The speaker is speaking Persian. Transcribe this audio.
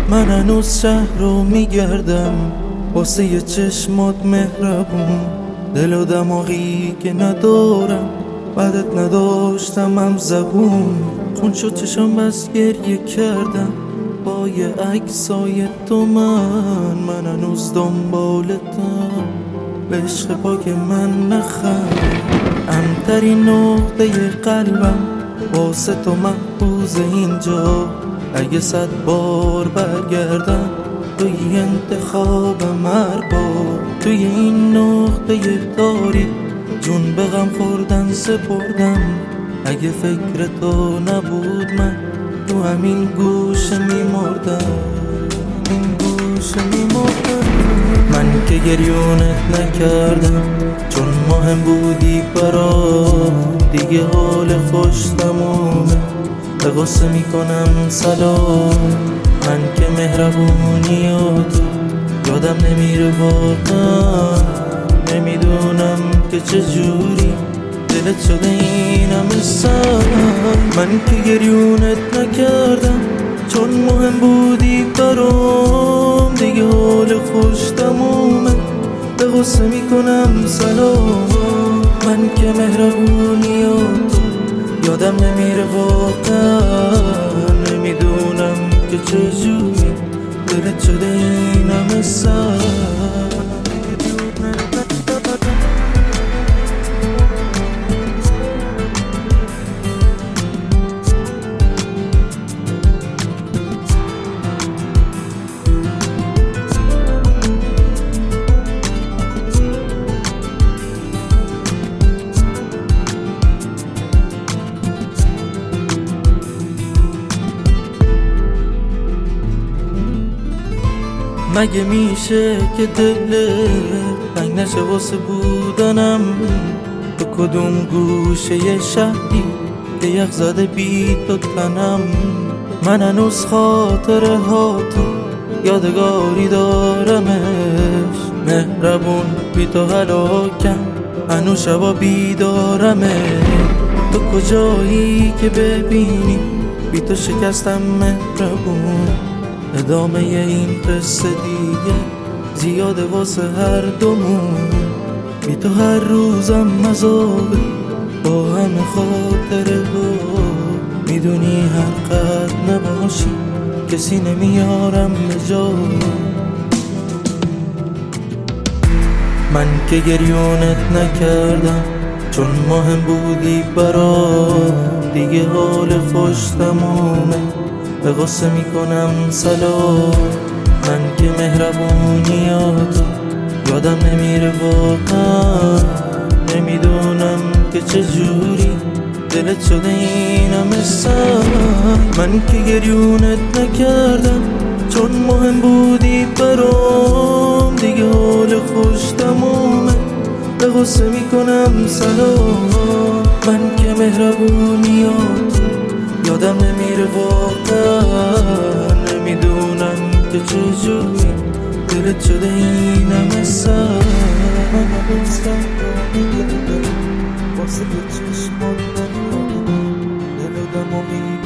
من هنوز شهر رو میگردم واسه یه چشمات مهربون، دل و دماغی که ندارم بعدت نداشتم هم زبون. خون شد چشم بس گریه کردم با یه عکسای تو. من هنوز دنبالتم به عشق پاک من نخند. امترین نقطه قلبم واسه تو محفوظ اینجا. اگه 100 بار برگردم توی انتخابم هر بار. توی این نقطه تاریک جون به غم خوردن سپردم. اگه فکر تو نبود من تو همین گوشه میمردم. من که گریونت نکردم چون مهم بودی برام. دیگه حال خوش تمومه به غصه میکنم سلام. من که مهربونیاتو یادم نمیره واقعا. نمیدونم که چجوری دلت شده این همه سن. من که گریونت نکردم چون مهم بودی برام. دیگه حال خوش تمومه به غصه میکنم سلام. من که مهربونیاتو یادم نمیره واقعا. نمیدونم که چجوری دلت شده این همه سن. مگه میشه که دلت تنگ نشه واسه بودنم؟ تو کدوم گوشه شهری که یخ زده بی تو تنم؟ من هنوز خاطره ها تو یادگاری دارمش. مهربون بی تو هلاکم هنوز شبا بیدارمه. تو کجایی که ببینی بی تو شکستم مهربون. ادامه این قصه دیگه زیاده واسه هر دومون. بی تو هر روزم مذابه با همه خاطره ها. میدونی هر قد نباشی کسی نمیارم به جا. من که گریونت نکردم چون مهم بودی برام. دیگه حال خوش تمومه به غصه میکنم سلام. من که مهربونیاتو یادم نمیره واقعا. نمیدونم که چجوری دلت شده این همه سن. من که گریونت نکردم چون مهم بودی برام. دیگه حال خوش تمومه به غصه میکنم سلام. من که مهربونیاتو یادم نمیره واقعا. نمیدونم که چجوری دلت شده این همه سن. واسه یه چشمات دل و دماغی